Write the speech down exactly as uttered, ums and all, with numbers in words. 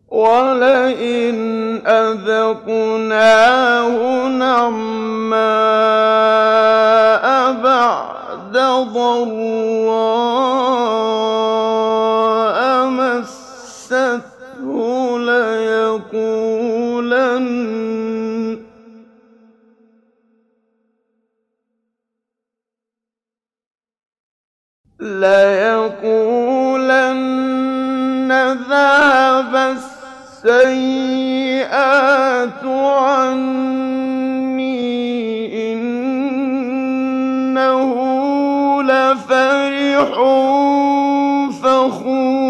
وَلَئِنْ أَذَقْنَاهُ نَعْمَاءَ بَعْدَ ضَرَّاءَ مَسَّتْهُ لَيَقُولَنَّ لَيَقُولَنَّ ذَهَبَ السَّيِّئَاتُ عَنِّي إِنَّهُ لَفَرِحٌ فَخُورٌ